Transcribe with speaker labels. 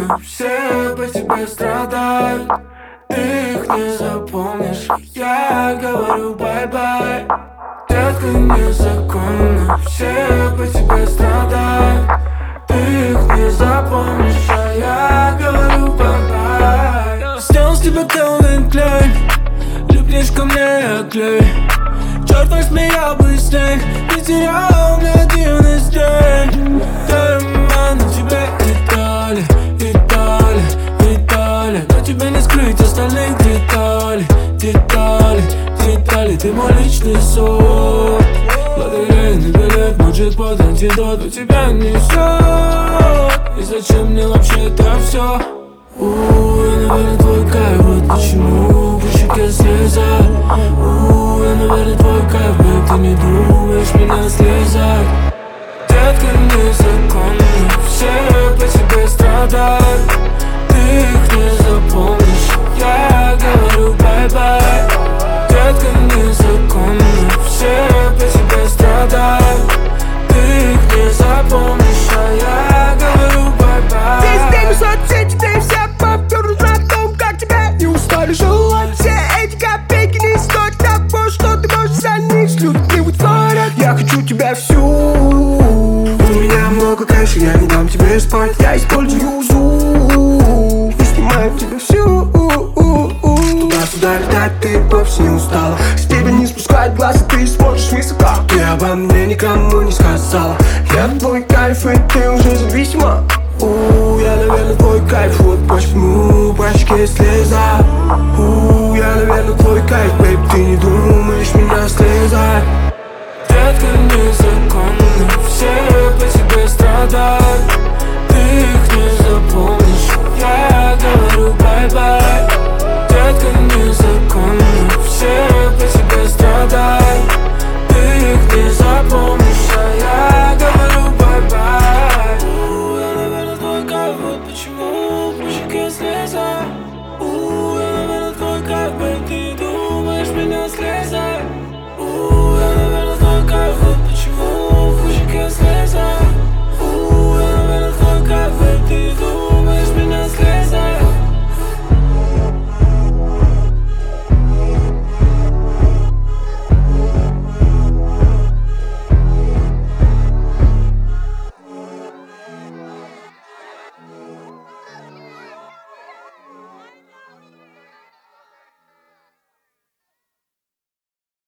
Speaker 1: законы, все по тебе страдают. Ты их не запомнишь, я говорю бай-бай. Детка, незаконно, все по тебе страдают. Ты их не запомнишь, а я говорю бай-бай. Сделал с тебя Calvin Klein, липнешь ко мне, я клей. Черт возьми, я быстрей, ты терял мне один из дней. На тебе Италия, Италия, Италия. Но тебе не скрыть остальных деталей, деталей, деталей. Ты мой личный сон, лотерейный билет, мой джекпот, антидот. У тебя несет, и зачем мне вообще это все? Я, наверное, твой кайф, вот почему по щеке слеза. Я, наверное, твой кайф, бэйб, ты не думаешь меня слезать. Детка, незаконно, все по тебе страдают. Ты их не запомнишь, я говорю бай-бай. Детка, незаконно, все по тебе страдают. Ты их не запомнишь, а я говорю бай-бай.
Speaker 2: Весь день в соцсети ты вся попёрлась на том, как тебя не устали желать. Все эти копейки не стоят того, что ты можешь за них с людьми вытворять. Я хочу тебя всю. У меня много кэша, я не дам тебе спать. Я использую зум и снимаю тебя всю. Туда-сюда летать, ты вовсе не устала. С тебя не спускать глаз, и ты смотришь высоко. Ты обо мне никому не сказала. Я твой кайф, и ты уже зависима. Я, наверное, твой кайф, вот почему по щеке слеза. Я, наверное, твой кайф, бэйб, ты не думаешь меня слезать.